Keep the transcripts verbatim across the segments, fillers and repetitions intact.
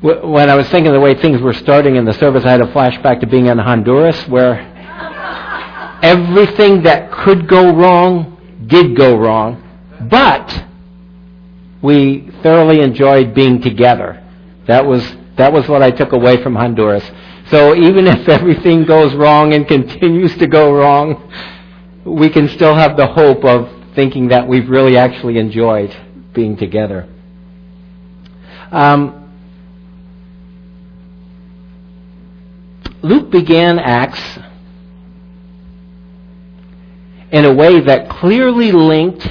When I was thinking of the way things were starting in the service, I had a flashback to being in Honduras, where everything that could go wrong did go wrong, but we thoroughly enjoyed being together. That was that was what I took away from Honduras. So even if everything goes wrong and continues to go wrong, we can still have the hope of thinking that we've really actually enjoyed being together. Um, Luke began Acts in a way that clearly linked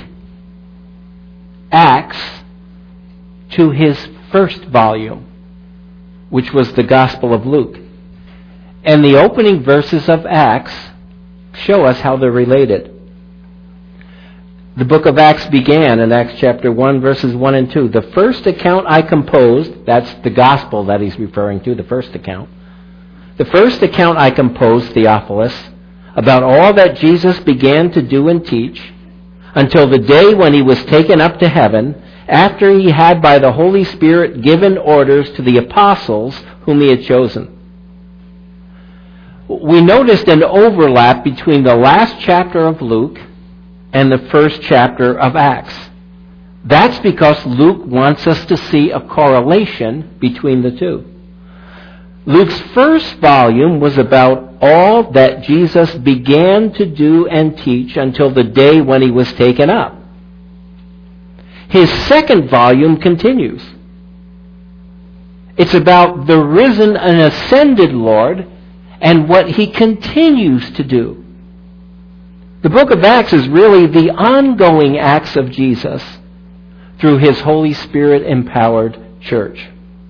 Acts to his first volume, which was the Gospel of Luke. And the opening verses of Acts show us how they're related. The book of Acts began in Acts chapter one, verses one and two. The first account I composed, that's the Gospel that he's referring to, the first account. The first account I composed, Theophilus, about all that Jesus began to do and teach, until the day when he was taken up to heaven, after he had by the Holy Spirit given orders to the apostles whom he had chosen. We noticed an overlap between the last chapter of Luke and the first chapter of Acts. That's because Luke wants us to see a correlation between the two. Luke's first volume was about all that Jesus began to do and teach until the day when he was taken up. His second volume continues. It's about the risen and ascended Lord and what he continues to do. The book of Acts is really the ongoing acts of Jesus through his Holy Spirit-empowered church.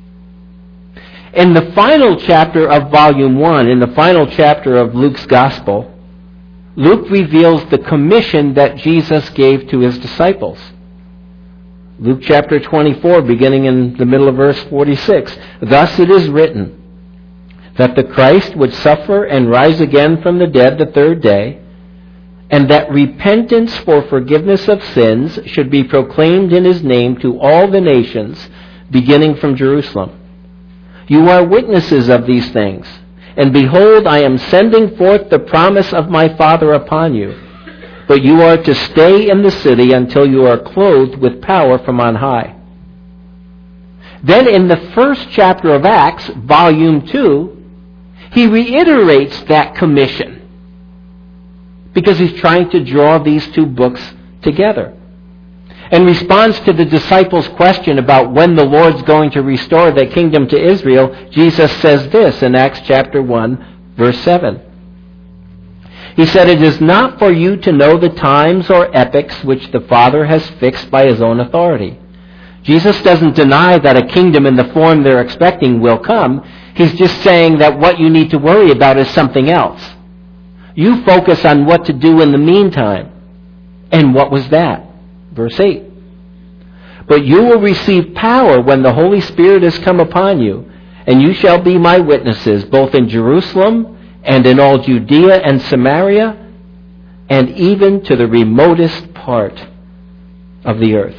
In the final chapter of volume one, in the final chapter of Luke's Gospel, Luke reveals the commission that Jesus gave to his disciples. Luke chapter twenty-four, beginning in the middle of verse forty-six. Thus it is written, that the Christ would suffer and rise again from the dead the third day, and that repentance for forgiveness of sins should be proclaimed in his name to all the nations, beginning from Jerusalem. You are witnesses of these things. And behold, I am sending forth the promise of my Father upon you. But you are to stay in the city until you are clothed with power from on high. Then in the first chapter of Acts, volume two, he reiterates that commission, because he's trying to draw these two books together. In response to the disciples' question about when the Lord's going to restore the kingdom to Israel, Jesus says this in Acts chapter one, verse seven. He said, it is not for you to know the times or epochs which the Father has fixed by his own authority. Jesus doesn't deny that a kingdom in the form they're expecting will come. He's just saying that what you need to worry about is something else. You focus on what to do in the meantime. And what was that? Verse eight. But you will receive power when the Holy Spirit has come upon you, and you shall be my witnesses, both in Jerusalem and in all Judea and Samaria, and even to the remotest part of the earth.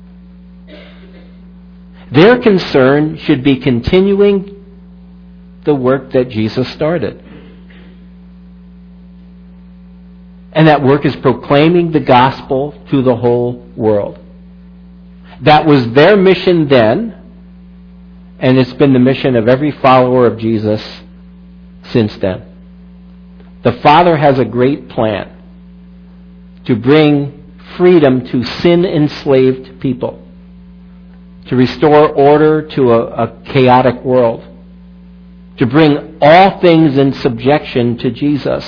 Their concern should be continuing the work that Jesus started. And that work is proclaiming the gospel to the whole world. That was their mission then, and it's been the mission of every follower of Jesus since then. The Father has a great plan to bring freedom to sin-enslaved people, to restore order to a, a chaotic world, to bring all things in subjection to Jesus.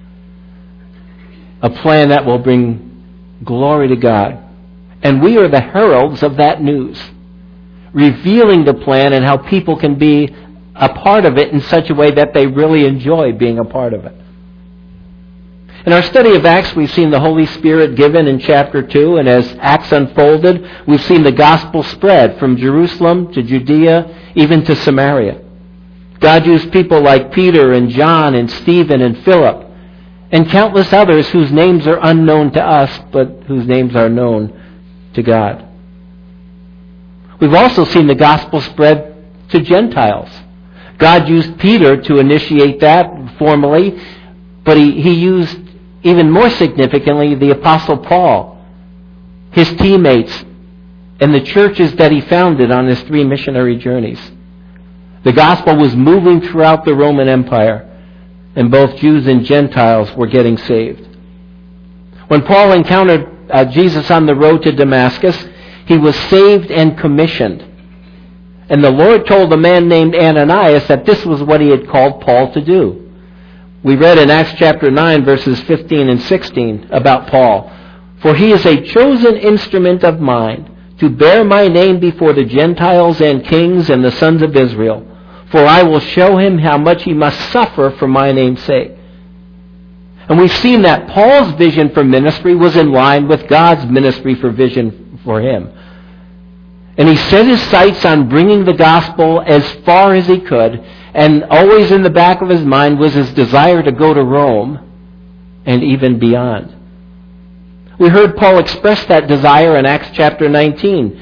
A plan that will bring glory to God. And we are the heralds of that news, revealing the plan and how people can be a part of it in such a way that they really enjoy being a part of it. In our study of Acts, we've seen the Holy Spirit given in chapter two, and as Acts unfolded, we've seen the gospel spread from Jerusalem to Judea, even to Samaria. God used people like Peter and John and Stephen and Philip, and countless others whose names are unknown to us, but whose names are known to God. We've also seen the gospel spread to Gentiles. God used Peter to initiate that formally, but he, he used, even more significantly, the Apostle Paul, his teammates, and the churches that he founded on his three missionary journeys. The gospel was moving throughout the Roman Empire, and both Jews and Gentiles were getting saved. When Paul encountered uh, Jesus on the road to Damascus, he was saved and commissioned. And the Lord told a man named Ananias that this was what he had called Paul to do. We read in Acts chapter nine, verses fifteen and sixteen about Paul. For he is a chosen instrument of mine to bear my name before the Gentiles and kings and the sons of Israel. For I will show him how much he must suffer for my name's sake. And we've seen that Paul's vision for ministry was in line with God's ministry for vision for him. And he set his sights on bringing the gospel as far as he could, and always in the back of his mind was his desire to go to Rome and even beyond. We heard Paul express that desire in Acts chapter nineteen,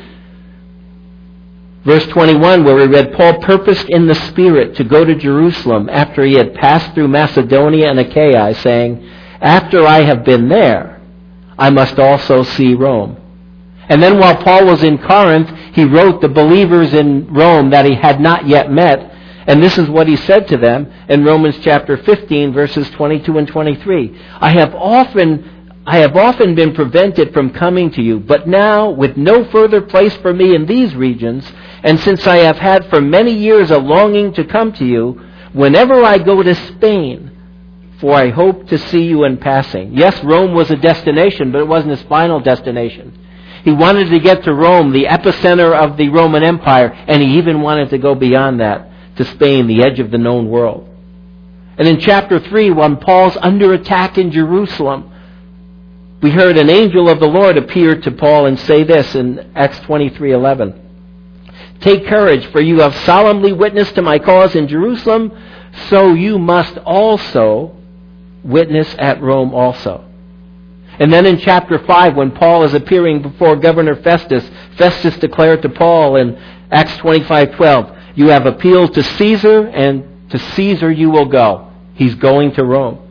verse twenty-one, where we read, Paul purposed in the Spirit to go to Jerusalem after he had passed through Macedonia and Achaia, saying, after I have been there, I must also see Rome. And then while Paul was in Corinth, he wrote the believers in Rome that he had not yet met. And this is what he said to them in Romans chapter fifteen, verses twenty-two and twenty-three. I have often, I have often been prevented from coming to you, but now, with no further place for me in these regions, and since I have had for many years a longing to come to you, whenever I go to Spain, for I hope to see you in passing. Yes, Rome was a destination, but it wasn't his final destination. He wanted to get to Rome, the epicenter of the Roman Empire, and he even wanted to go beyond that, to Spain, the edge of the known world. And in chapter three, when Paul's under attack in Jerusalem, we heard an angel of the Lord appear to Paul and say this in Acts twenty-three eleven. Take courage, for you have solemnly witnessed to my cause in Jerusalem, so you must also witness at Rome also. And then in chapter five, when Paul is appearing before Governor Festus, Festus declared to Paul in Acts twenty-five twelve, you have appealed to Caesar, and to Caesar you will go. He's going to Rome.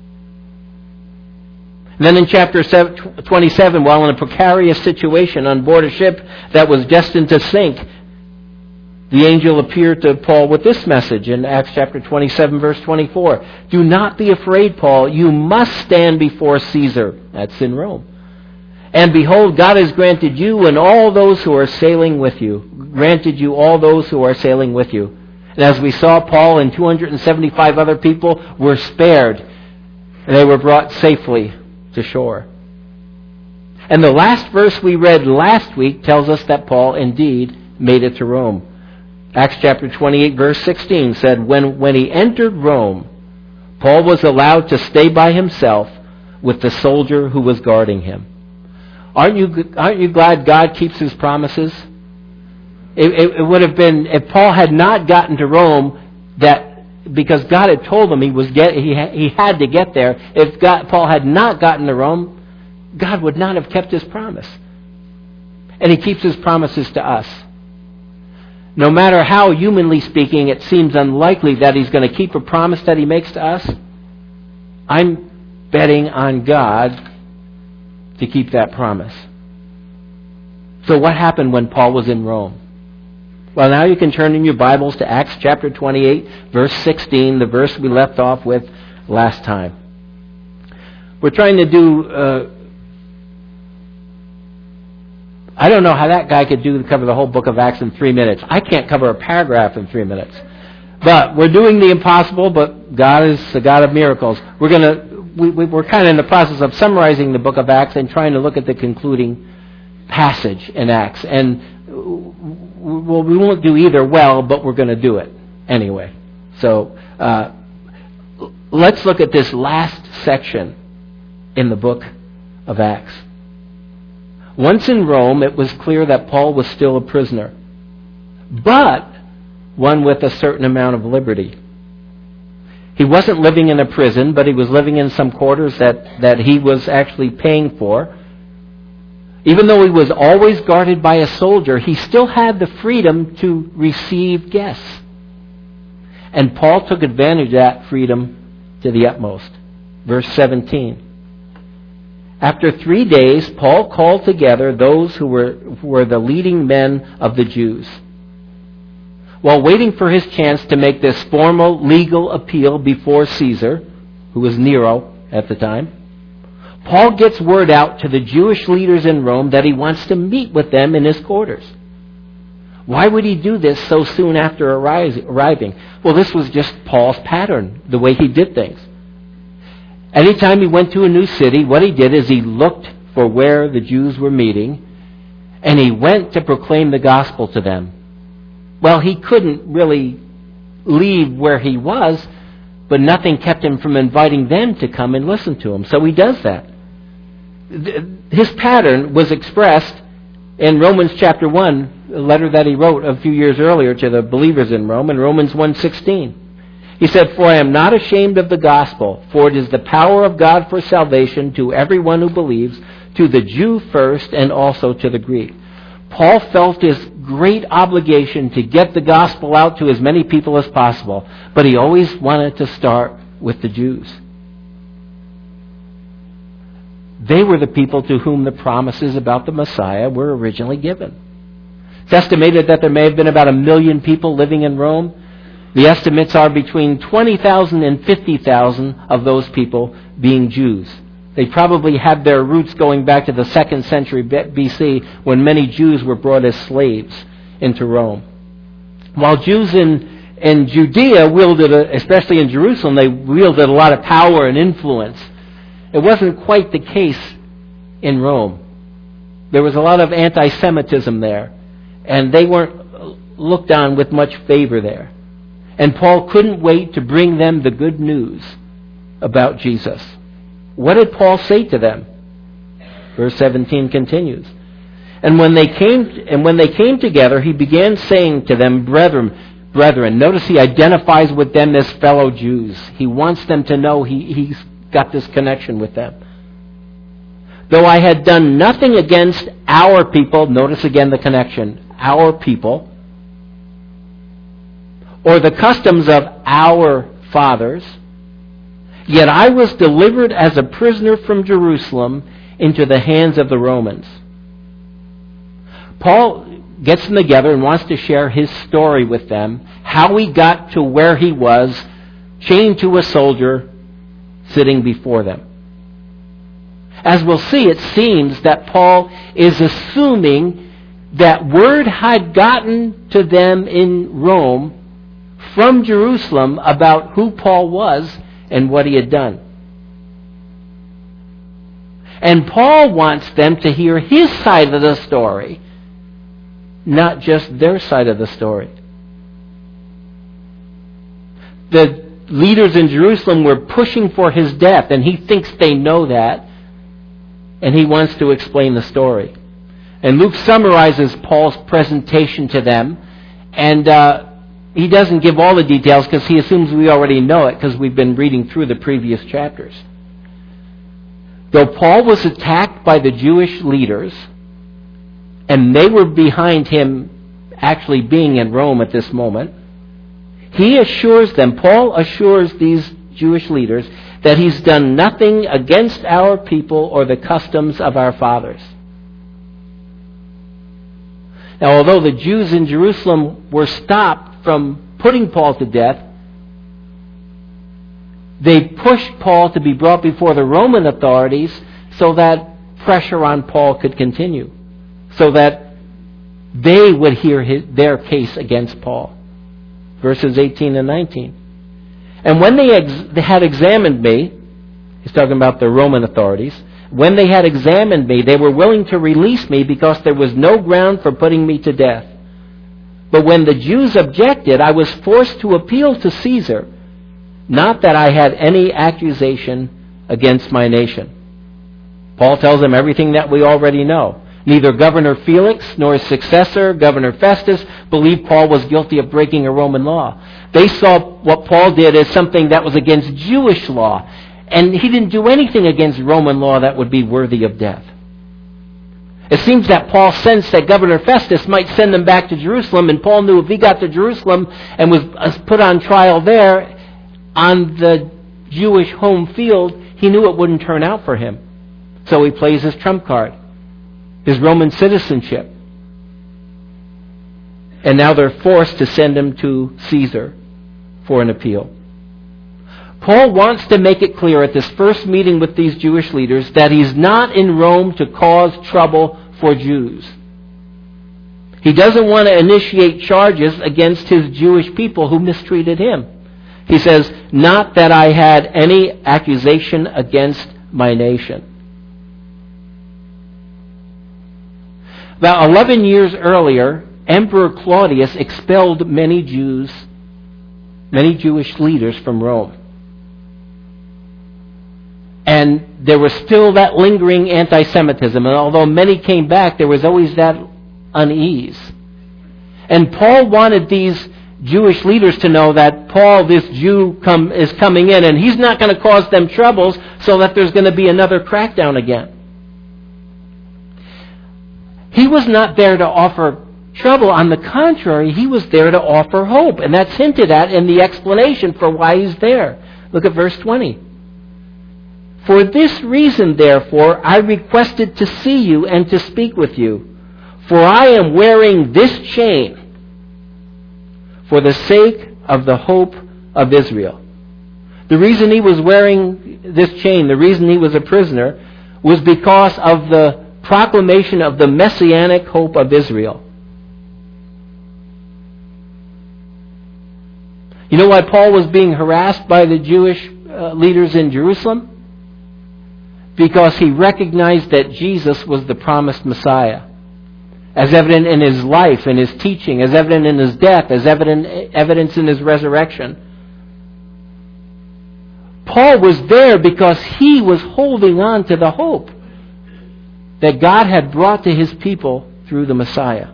And then in chapter twenty-seven, while in a precarious situation on board a ship that was destined to sink, the angel appeared to Paul with this message in Acts chapter twenty-seven, verse twenty-four. Do not be afraid, Paul. You must stand before Caesar. That's in Rome. And behold, God has granted you and all those who are sailing with you. Granted you all those who are sailing with you. And as we saw, Paul and two hundred seventy-five other people were spared. And they were brought safely to shore. And the last verse we read last week tells us that Paul indeed made it to Rome. Acts chapter twenty-eight, verse sixteen said, when, when he entered Rome, Paul was allowed to stay by himself with the soldier who was guarding him. Aren't you, aren't you glad God keeps his promises? It, it, it would have been, if Paul had not gotten to Rome, that because God had told him he was get, he, he had to get there, if God, Paul had not gotten to Rome, God would not have kept his promise. And he keeps his promises to us. No matter how, humanly speaking, it seems unlikely that he's going to keep a promise that he makes to us, I'm betting on God to keep that promise. So what happened when Paul was in Rome? Well, now you can turn in your Bibles to Acts chapter twenty-eight, verse sixteen, the verse we left off with last time. We're trying to do... Uh, I don't know how that guy could do cover the whole book of Acts in three minutes. I can't cover a paragraph in three minutes. But we're doing the impossible, but God is the God of miracles. We're going to, we, we, we're kind of in the process of summarizing the book of Acts and trying to look at the concluding passage in Acts. And well, we won't do either well, but we're going to do it anyway. So uh, let's look at this last section in the book of Acts. Once in Rome, it was clear that Paul was still a prisoner, but one with a certain amount of liberty. He wasn't living in a prison, but he was living in some quarters that, that he was actually paying for. Even though he was always guarded by a soldier, he still had the freedom to receive guests. And Paul took advantage of that freedom to the utmost. Verse seventeen. After three days, Paul called together those who were, who were the leading men of the Jews. While waiting for his chance to make this formal legal appeal before Caesar, who was Nero at the time, Paul gets word out to the Jewish leaders in Rome that he wants to meet with them in his quarters. Why would he do this so soon after arriving? Well, this was just Paul's pattern, the way he did things. Anytime he went to a new city, what he did is he looked for where the Jews were meeting, and he went to proclaim the gospel to them. Well, he couldn't really leave where he was, but nothing kept him from inviting them to come and listen to him. So he does that. His pattern was expressed in Romans chapter one, a letter that he wrote a few years earlier to the believers in Rome, in Romans one sixteen. He said, "For I am not ashamed of the gospel, for it is the power of God for salvation to everyone who believes, to the Jew first and also to the Greek." Paul felt his great obligation to get the gospel out to as many people as possible, but he always wanted to start with the Jews. They were the people to whom the promises about the Messiah were originally given. It's estimated that there may have been about a million people living in Rome. The estimates are between twenty thousand and fifty thousand of those people being Jews. They probably had their roots going back to the second century B C, when many Jews were brought as slaves into Rome. While Jews in, in Judea wielded, a, especially in Jerusalem, they wielded a lot of power and influence. It wasn't quite the case in Rome. There was a lot of anti-Semitism there, and they weren't looked on with much favor there. And Paul couldn't wait to bring them the good news about Jesus. What did Paul say to them? Verse seventeen continues. And when they came and when they came together, he began saying to them, brethren, brethren. Notice he identifies with them as fellow Jews. He wants them to know he, he's got this connection with them. Though I had done nothing against our people, notice again the connection, our people, or the customs of our fathers, yet I was delivered as a prisoner from Jerusalem into the hands of the Romans. Paul gets them together and wants to share his story with them, how he got to where he was, chained to a soldier sitting before them. As we'll see, it seems that Paul is assuming that word had gotten to them in Rome from Jerusalem about who Paul was and what he had done. And Paul wants them to hear his side of the story, not just their side of the story. The leaders in Jerusalem were pushing for his death, and he thinks they know that, and he wants to explain the story. And Luke summarizes Paul's presentation to them, and uh, he doesn't give all the details because he assumes we already know it because we've been reading through the previous chapters. Though Paul was attacked by the Jewish leaders, and they were behind him actually being in Rome at this moment, he assures them, Paul assures these Jewish leaders, that he's done nothing against our people or the customs of our fathers. Now, although the Jews in Jerusalem were stopped from putting Paul to death, they pushed Paul to be brought before the Roman authorities so that pressure on Paul could continue, so that they would hear his, their case against Paul. Verses eighteen and nineteen. And when they, ex- they had examined me, he's talking about the Roman authorities, when they had examined me, they were willing to release me because there was no ground for putting me to death. But when the Jews objected, I was forced to appeal to Caesar, not that I had any accusation against my nation. Paul tells them everything that we already know. Neither Governor Felix nor his successor, Governor Festus, believed Paul was guilty of breaking a Roman law. They saw what Paul did as something that was against Jewish law, and he didn't do anything against Roman law that would be worthy of death. It seems that Paul sensed that Governor Festus might send them back to Jerusalem, and Paul knew if he got to Jerusalem and was put on trial there on the Jewish home field, he knew it wouldn't turn out for him. So he plays his trump card, his Roman citizenship. And now they're forced to send him to Caesar for an appeal. Paul wants to make it clear at this first meeting with these Jewish leaders that he's not in Rome to cause trouble for Jews. He doesn't want to initiate charges against his Jewish people who mistreated him. He says, not that I had any accusation against my nation. About eleven years earlier, Emperor Claudius expelled many Jews, many Jewish leaders from Rome. And there was still that lingering anti-Semitism. And although many came back, there was always that unease. And Paul wanted these Jewish leaders to know that Paul, this Jew, come, is coming in, and he's not going to cause them troubles so that there's going to be another crackdown again. He was not there to offer trouble. On the contrary, he was there to offer hope. And that's hinted at in the explanation for why he's there. Look at verse twenty. For this reason, therefore, I requested to see you and to speak with you. For I am wearing this chain for the sake of the hope of Israel. The reason he was wearing this chain, the reason he was a prisoner, was because of the proclamation of the messianic hope of Israel. You know why Paul was being harassed by the Jewish uh, leaders in Jerusalem? Because he recognized that Jesus was the promised Messiah. As evident in his life, in his teaching, as evident in his death, as evident evidence in his resurrection. Paul was there because he was holding on to the hope that God had brought to his people through the Messiah.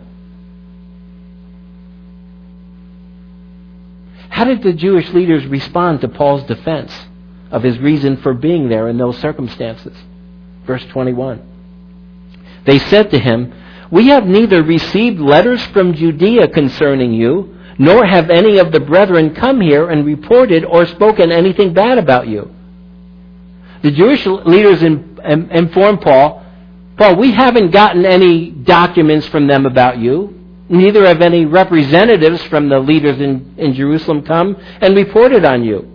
How did the Jewish leaders respond to Paul's defense of his reason for being there in those circumstances? Verse twenty-one. They said to him, we have neither received letters from Judea concerning you, nor have any of the brethren come here and reported or spoken anything bad about you. The Jewish leaders in, in, informed Paul, Paul, we haven't gotten any documents from them about you. Neither have any representatives from the leaders in, in Jerusalem come and reported on you.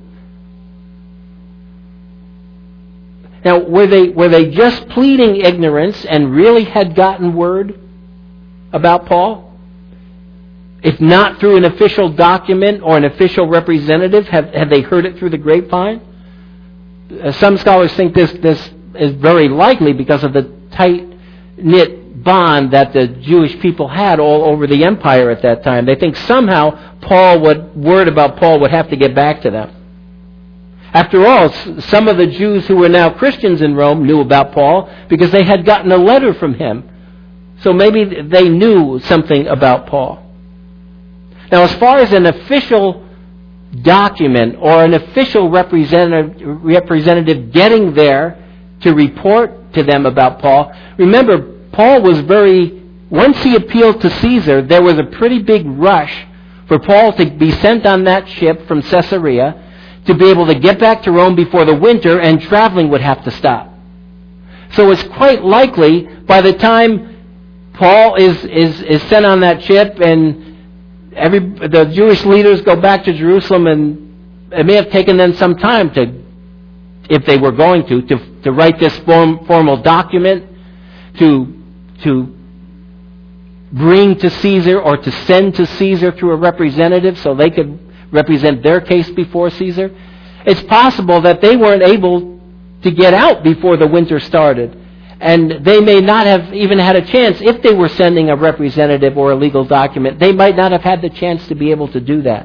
Now, were they, were they just pleading ignorance and really had gotten word about Paul? If not through an official document or an official representative, have, have they heard it through the grapevine? Uh, some scholars think this, this is very likely because of the tight-knit bond that the Jewish people had all over the empire at that time. They think somehow Paul would, word about Paul would have to get back to them. After all, some of the Jews who were now Christians in Rome knew about Paul because they had gotten a letter from him. So maybe they knew something about Paul. Now, as far as an official document or an official representative, representative getting there to report to them about Paul, remember, Paul was very, once he appealed to Caesar, there was a pretty big rush for Paul to be sent on that ship from Caesarea to be able to get back to Rome before the winter, and traveling would have to stop. So it's quite likely by the time Paul is, is, is sent on that ship and every the Jewish leaders go back to Jerusalem, and it may have taken them some time to, if they were going to, to, to write this form, formal document, to, to bring to Caesar or to send to Caesar through a representative so they could represent their case before Caesar. It's possible that they weren't able to get out before the winter started. And they may not have even had a chance, if they were sending a representative or a legal document, they might not have had the chance to be able to do that.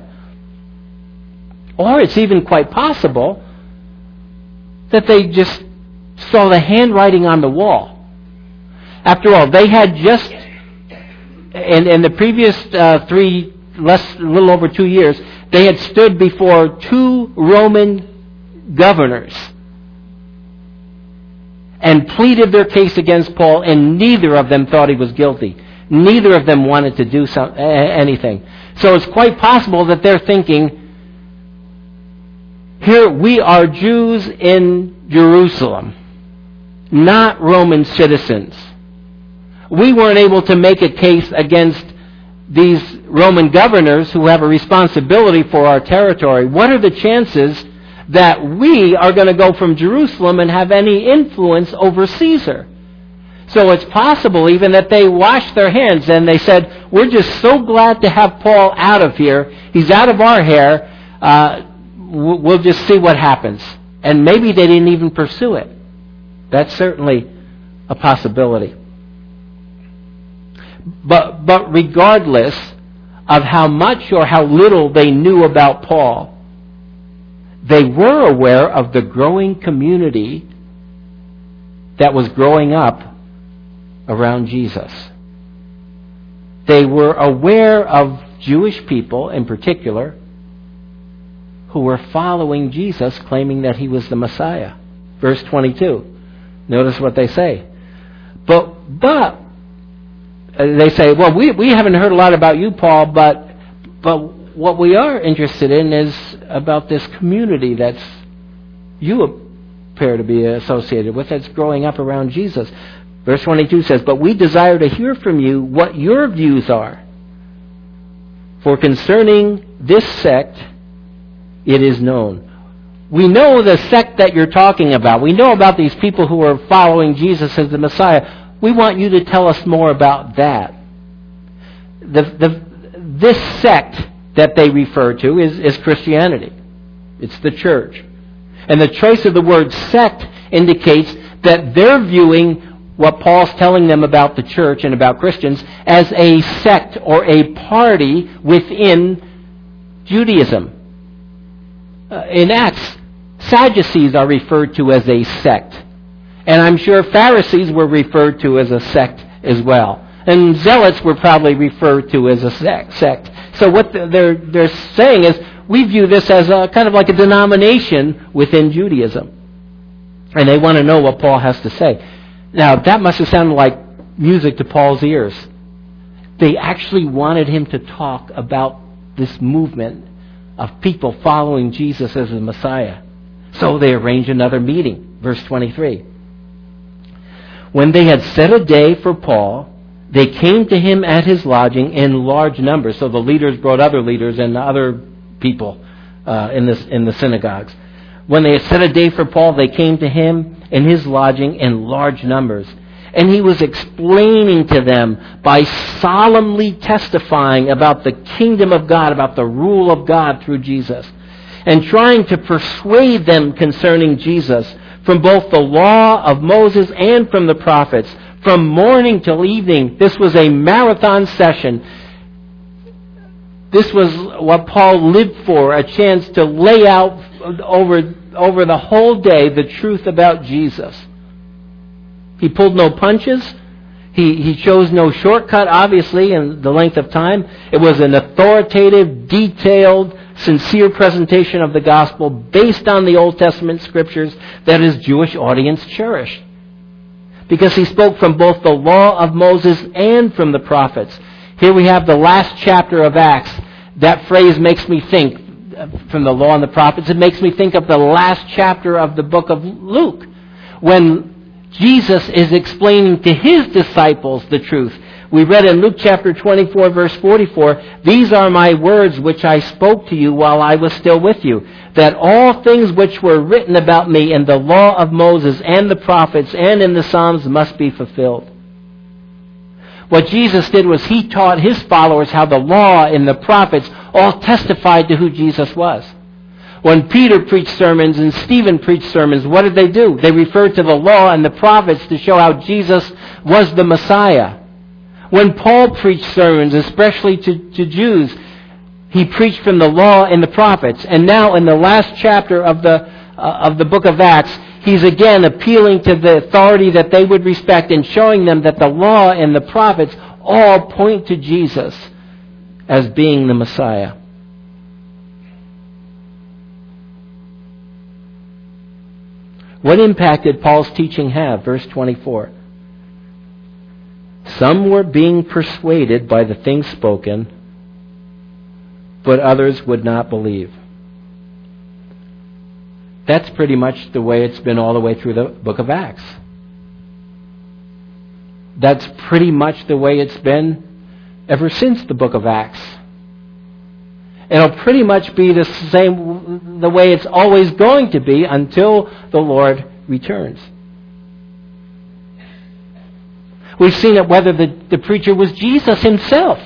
Or it's even quite possible that they just saw the handwriting on the wall. After all, they had just, in, in the previous uh, three, less, a little over two years, they had stood before two Roman governors and pleaded their case against Paul, and neither of them thought he was guilty. Neither of them wanted to do some, anything. So it's quite possible that they're thinking, here we are Jews in Jerusalem, not Roman citizens. We weren't able to make a case against these Roman governors who have a responsibility for our territory. What are the chances that we are going to go from Jerusalem and have any influence over Caesar? So it's possible even that they washed their hands and they said, we're just so glad to have Paul out of here. He's out of our hair. Uh, we'll just see what happens. And maybe they didn't even pursue it. That's certainly a possibility. But, but regardless of how much or how little they knew about Paul, they were aware of the growing community that was growing up around Jesus. They were aware of Jewish people in particular who were following Jesus, claiming that he was the Messiah. Verse twenty-two. Notice what they say. But, but, they say, well, we, we haven't heard a lot about you, Paul, but, but what we are interested in is about this community that's you appear to be associated with, that's growing up around Jesus. Verse twenty-two says, but we desire to hear from you what your views are. For concerning this sect, it is known. We know the sect that you're talking about. We know about these people who are following Jesus as the Messiah. We want you to tell us more about that. The, the, this sect that they refer to is, is Christianity. It's the church. And the trace of the word sect indicates that they're viewing what Paul's telling them about the church and about Christians as a sect or a party within Judaism. Uh, in Acts, Sadducees are referred to as a sect. And I'm sure Pharisees were referred to as a sect as well. And Zealots were probably referred to as a sect. So what they're, they're saying is, we view this as a kind of like a denomination within Judaism. And they want to know what Paul has to say. Now, that must have sounded like music to Paul's ears. They actually wanted him to talk about this movement of people following Jesus as the Messiah. So they arranged another meeting. Verse twenty-three. When they had set a day for Paul, they came to him at his lodging in large numbers. So the leaders brought other leaders and other people uh, in, this, in the synagogues. When they had set a day for Paul, they came to him in his lodging in large numbers. And he was explaining to them by solemnly testifying about the kingdom of God, about the rule of God through Jesus, and trying to persuade them concerning Jesus from both the law of Moses and from the prophets. From morning till evening, this was a marathon session. This was what Paul lived for, a chance to lay out over, over the whole day the truth about Jesus. He pulled no punches. He, he chose no shortcut, obviously, in the length of time. It was an authoritative, detailed, sincere presentation of the gospel based on the Old Testament scriptures that his Jewish audience cherished. Because he spoke from both the law of Moses and from the prophets. Here we have the last chapter of Acts. That phrase makes me think, from the law and the prophets, it makes me think of the last chapter of the book of Luke, when Jesus is explaining to his disciples the truth. We read in Luke chapter twenty-four, verse forty-four, "These are my words which I spoke to you while I was still with you, that all things which were written about me in the law of Moses and the prophets and in the Psalms must be fulfilled." What Jesus did was he taught his followers how the law and the prophets all testified to who Jesus was. When Peter preached sermons and Stephen preached sermons, what did they do? They referred to the law and the prophets to show how Jesus was the Messiah. When Paul preached sermons, especially to, to Jews, he preached from the law and the prophets. And now in the last chapter of the, uh, of the book of Acts, he's again appealing to the authority that they would respect and showing them that the law and the prophets all point to Jesus as being the Messiah. What impact did Paul's teaching have? Verse twenty-four. Some were being persuaded by the things spoken, but others would not believe. That's pretty much the way it's been all the way through the book of Acts. That's pretty much the way it's been ever since the book of Acts. It'll pretty much be the same, the way it's always going to be until the Lord returns. We've seen it whether the, the preacher was Jesus himself.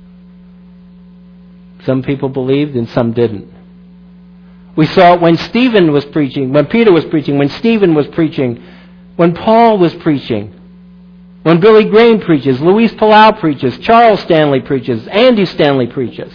Some people believed and some didn't. We saw it when Stephen was preaching, when Peter was preaching, when Stephen was preaching, when Paul was preaching, when Billy Graham preaches, Luis Palau preaches, Charles Stanley preaches, Andy Stanley preaches.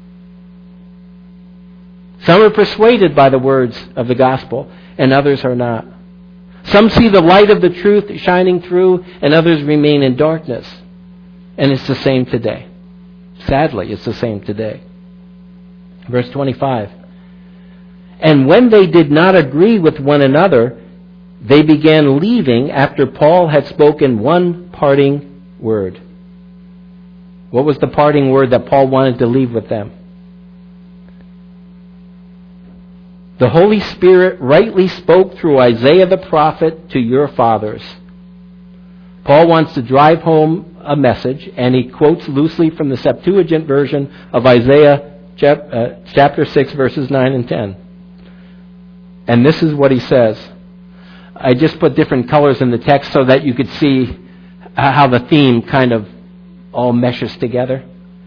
Some are persuaded by the words of the gospel, and others are not. Some see the light of the truth shining through, and others remain in darkness. And it's the same today. Sadly, it's the same today. Verse twenty-five. And when they did not agree with one another, they began leaving after Paul had spoken one parting word. What was the parting word that Paul wanted to leave with them? The Holy Spirit rightly spoke through Isaiah the prophet to your fathers. Paul wants to drive home a message, and he quotes loosely from the Septuagint version of Isaiah chapter six, verses nine and ten. And this is what he says. I just put different colors in the text so that you could see how the theme kind of all meshes together.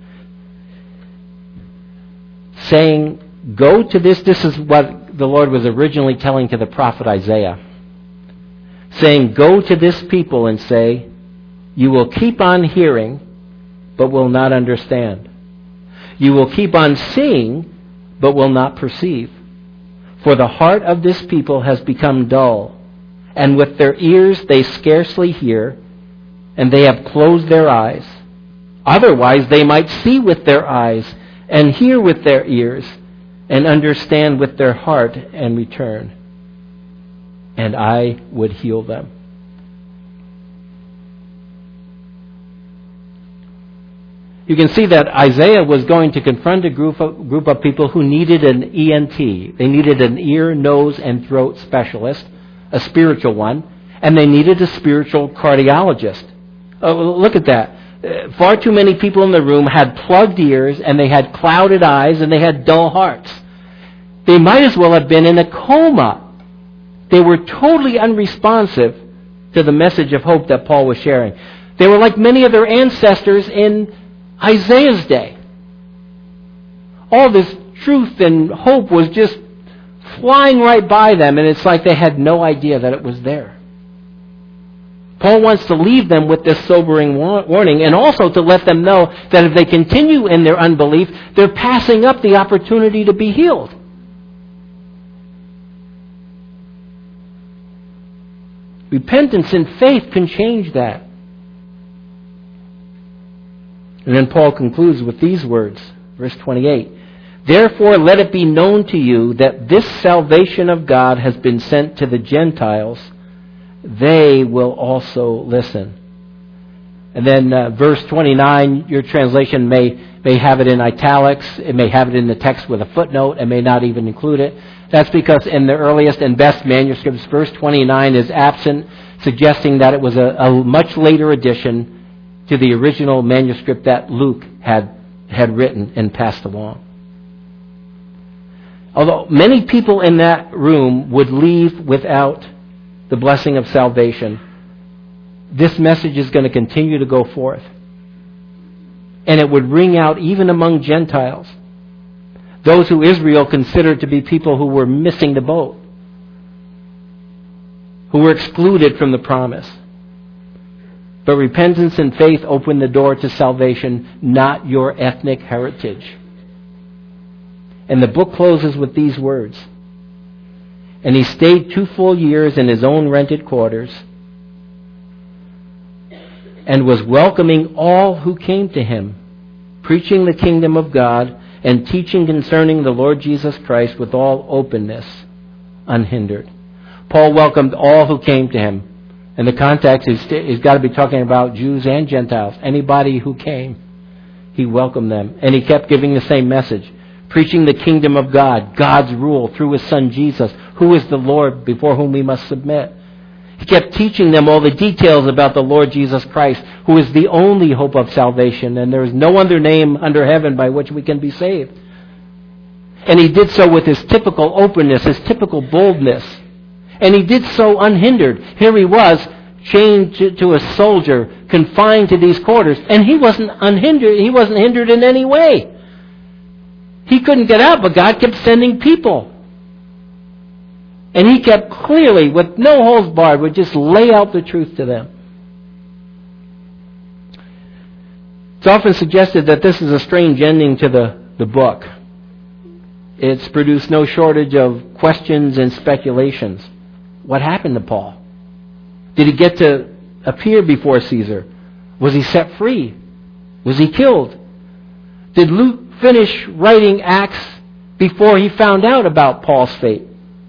Saying, go to this, this is what the Lord was originally telling to the prophet Isaiah. Saying, go to this people and say, you will keep on hearing, but will not understand. You will keep on seeing, but will not perceive. For the heart of this people has become dull, and with their ears they scarcely hear, and they have closed their eyes. Otherwise they might see with their eyes, and hear with their ears, and understand with their heart, and return. And I would heal them. You can see that Isaiah was going to confront a group of, group of people who needed an E N T. They needed an ear, nose, and throat specialist, a spiritual one, and they needed a spiritual cardiologist. Oh, look at that. Uh, far too many people in the room had plugged ears, and they had clouded eyes, and they had dull hearts. They might as well have been in a coma. They were totally unresponsive to the message of hope that Paul was sharing. They were like many of their ancestors in Isaiah's day. All this truth and hope was just flying right by them, and it's like they had no idea that it was there. Paul wants to leave them with this sobering warning, and also to let them know that if they continue in their unbelief, they're passing up the opportunity to be healed. Repentance and faith can change that. And then Paul concludes with these words, verse twenty-eight. Therefore let it be known to you that this salvation of God has been sent to the Gentiles. They will also listen. And then uh, verse twenty-nine, your translation may, may have it in italics. It may have it in the text with a footnote. It may not even include it. That's because in the earliest and best manuscripts, verse twenty-nine is absent, suggesting that it was a, a much later addition to the original manuscript that Luke had, had written and passed along. Although many people in that room would leave without the blessing of salvation, this message is going to continue to go forth. And it would ring out even among Gentiles, those who Israel considered to be people who were missing the boat, who were excluded from the promise. But repentance and faith open the door to salvation, not your ethnic heritage. And the book closes with these words. And he stayed two full years in his own rented quarters and was welcoming all who came to him, preaching the kingdom of God and teaching concerning the Lord Jesus Christ with all openness, unhindered. Paul welcomed all who came to him. And the context is he's got to be talking about Jews and Gentiles. Anybody who came, he welcomed them. And he kept giving the same message. Preaching the kingdom of God, God's rule through His Son Jesus, who is the Lord before whom we must submit. He kept teaching them all the details about the Lord Jesus Christ, who is the only hope of salvation, and there is no other name under heaven by which we can be saved. And he did so with his typical openness, his typical boldness. And he did so unhindered. Here he was, chained to, to a soldier, confined to these quarters, and he wasn't unhindered. He wasn't hindered in any way. He couldn't get out, but God kept sending people. And he kept clearly, with no holds barred, would just lay out the truth to them. It's often suggested that this is a strange ending to the, the book. It's produced no shortage of questions and speculations. What happened to Paul? Did he get to appear before Caesar? Was he set free? Was he killed? Did Luke finish writing Acts before he found out about Paul's fate?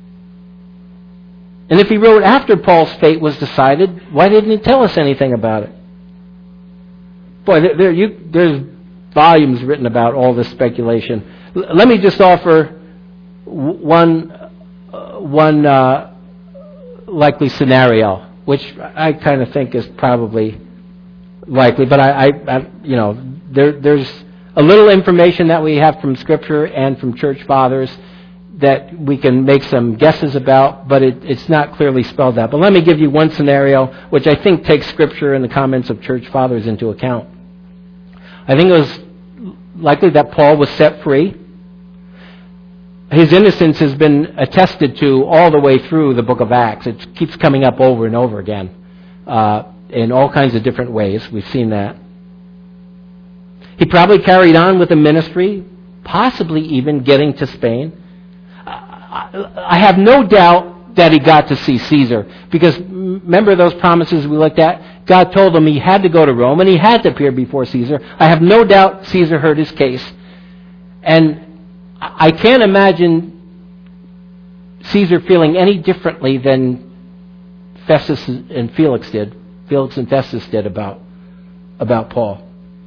And if he wrote after Paul's fate was decided, why didn't he tell us anything about it? Boy, there, there, you, there's volumes written about all this speculation. L- let me just offer one, uh, one uh, likely scenario, which I kind of think is probably likely. But I, I, I you know, there, there's a little information that we have from Scripture and from church fathers that we can make some guesses about, but it, it's not clearly spelled out. But let me give you one scenario which I think takes Scripture and the comments of church fathers into account. I think it was likely that Paul was set free. His innocence has been attested to all the way through the book of Acts. It keeps coming up over and over again uh, in all kinds of different ways. We've seen that. He probably carried on with the ministry, possibly even getting to Spain. I have no doubt that he got to see Caesar, because remember those promises we looked at? God told him he had to go to Rome and he had to appear before Caesar. I have no doubt Caesar heard his case. And I can't imagine Caesar feeling any differently than Festus and Felix did, Felix and Festus did about, about Paul.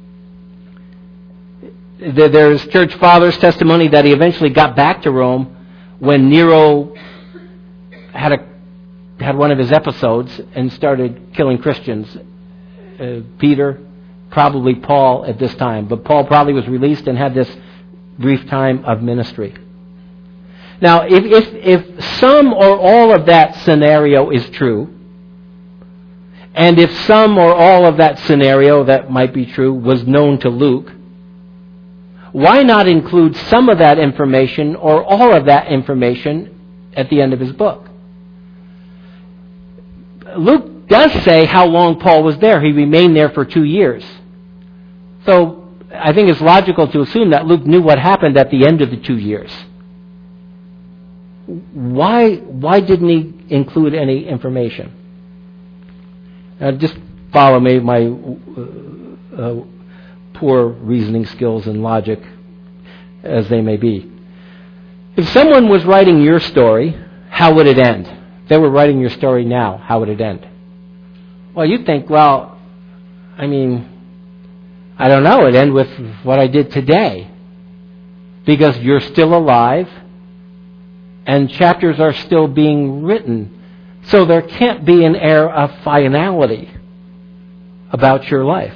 There's church fathers' testimony that he eventually got back to Rome when Nero had a had one of his episodes and started killing Christians. Uh, Peter, probably Paul at this time. But Paul probably was released and had this brief time of ministry. Now, if, if, if some or all of that scenario is true, and if some or all of that scenario that might be true was known to Luke, why not include some of that information or all of that information at the end of his book? Luke does say how long Paul was there. He remained there for two years. So I think it's logical to assume that Luke knew what happened at the end of the two years. Why, why didn't he include any information? Now just follow me, my uh, uh, poor reasoning skills and logic as they may be. If someone was writing your story, how would it end? If they were writing your story now, how would it end? Well, you'd think, well, I mean, I don't know, it'd end with what I did today. Because you're still alive and chapters are still being written. So there can't be an air of finality about your life.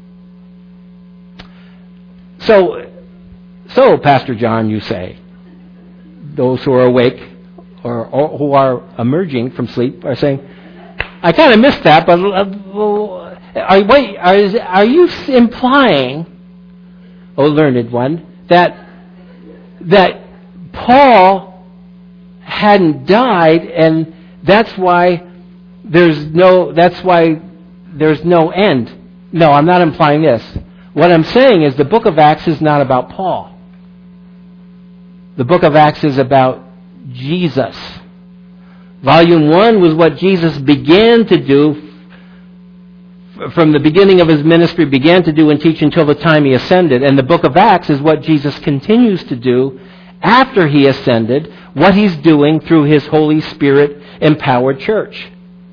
So, so, Pastor John, you say, those who are awake or, or who are emerging from sleep are saying, I kind of missed that, but uh, are, wait, are, are you implying, O learned one, that that Paul hadn't died, and that's why there's no that's why there's no end? No, I'm not implying this. What I'm saying is the book of Acts is not about Paul. The book of Acts is about Jesus. Volume one was what Jesus began to do from the beginning of his ministry, began to do and teach until the time he ascended. And the book of Acts is what Jesus continues to do after he ascended, what he's doing through his Holy Spirit empowered church.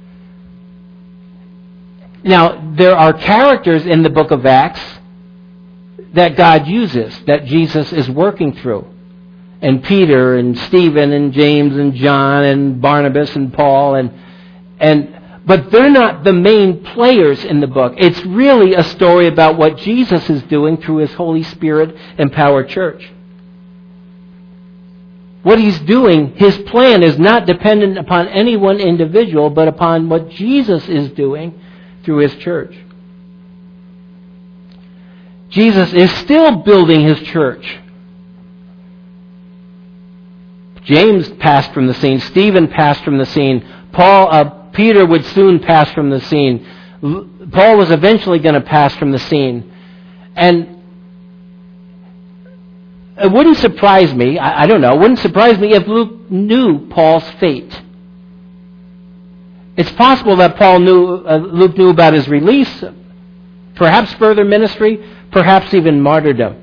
Now, there are characters in the book of Acts that God uses, that Jesus is working through. And Peter and Stephen and James and John and Barnabas and Paul and and but they're not the main players in the book. It's really a story about what Jesus is doing through His Holy Spirit empowered church. What He's doing, His plan is not dependent upon any one individual, but upon what Jesus is doing through His church. Jesus is still building His church. James passed from the scene. Stephen passed from the scene. Paul, uh, Peter would soon pass from the scene. Paul was eventually going to pass from the scene. And it wouldn't surprise me, I, I don't know, it wouldn't surprise me if Luke knew Paul's fate. It's possible that Paul knew, uh, Luke knew about his release, perhaps further ministry, perhaps even martyrdom.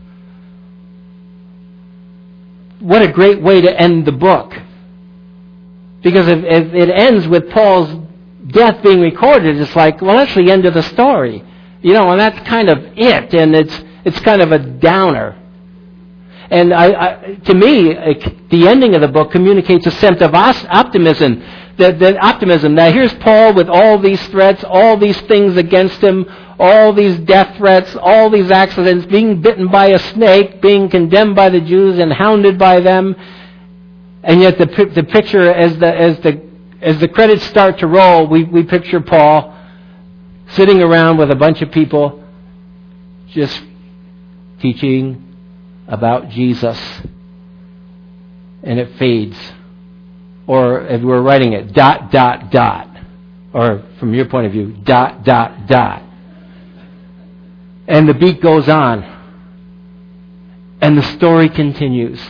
What a great way to end the book. Because if, if it ends with Paul's death being recorded, it's like, well, that's the end of the story. You know, and that's kind of it, and it's it's kind of a downer. And I, I, to me, it, the ending of the book communicates a sense of optimism. That, that optimism that here's Paul with all these threats, all these things against him, all these death threats, all these accidents, being bitten by a snake, being condemned by the Jews and hounded by them. And yet the the picture, as the as the as the credits start to roll, we, we picture Paul sitting around with a bunch of people just teaching about Jesus. And it fades. Or if we're writing it, dot, dot, dot. Or from your point of view, dot, dot, dot. And the beat goes on. And the story continues.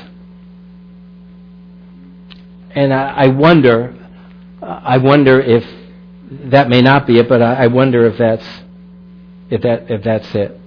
And I, I wonder, I wonder if that may not be it, but I, I wonder if that's, if that, if that's it.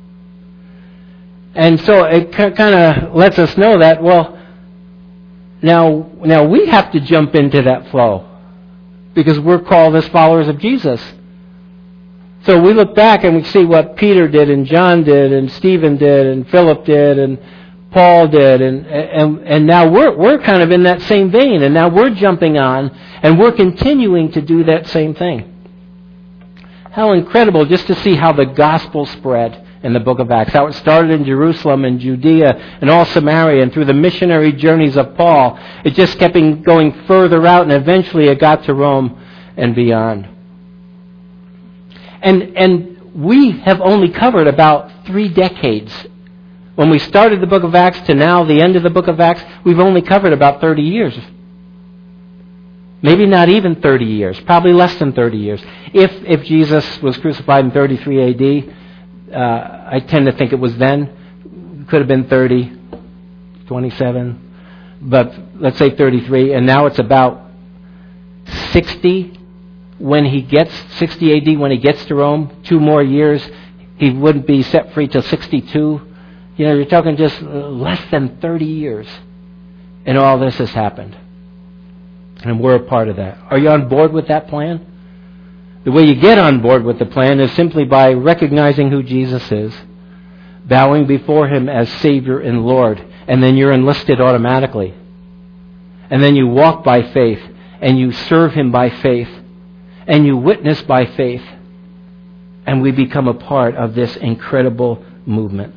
And so it c- kind of lets us know that, well, now, now we have to jump into that flow because we're called as followers of Jesus. So we look back and we see what Peter did and John did and Stephen did and Philip did and Paul did, and and and now we're we're kind of in that same vein, and now we're jumping on and we're continuing to do that same thing. How incredible just to see how the gospel spread in the book of Acts, how it started in Jerusalem and Judea and all Samaria, and through the missionary journeys of Paul, it just kept going further out, and eventually it got to Rome and beyond. And and we have only covered about three decades. When we started the book of Acts to now, the end of the book of Acts, we've only covered about thirty years. Maybe not even thirty years, probably less than thirty years. If if Jesus was crucified in thirty-three A D, uh, I tend to think it was then. Could have been thirty, twenty-seven, but let's say thirty-three, and now it's about sixty when he gets, sixty A D when he gets to Rome. Two more years, he wouldn't be set free till sixty-two. You know, you're talking just less than thirty years, and all this has happened. And we're a part of that. Are you on board with that plan? The way you get on board with the plan is simply by recognizing who Jesus is, bowing before Him as Savior and Lord, and then you're enlisted automatically. And then you walk by faith, and you serve Him by faith, and you witness by faith, and we become a part of this incredible movement.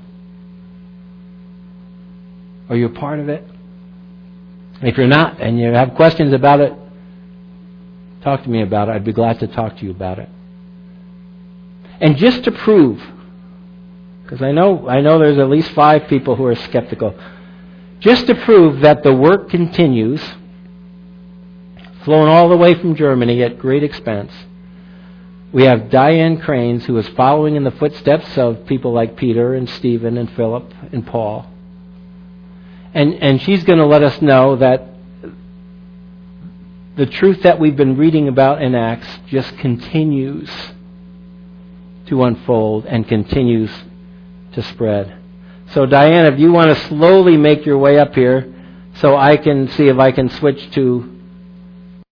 Are you a part of it? If you're not, and you have questions about it, talk to me about it. I'd be glad to talk to you about it. And just to prove, because I know I know there's at least five people who are skeptical, just to prove that the work continues, flown all the way from Germany at great expense, we have Diane Cranes, who is following in the footsteps of people like Peter and Stephen and Philip and Paul. And and she's going to let us know that the truth that we've been reading about in Acts just continues to unfold and continues to spread. So Diane, if you want to slowly make your way up here so I can see if I can switch to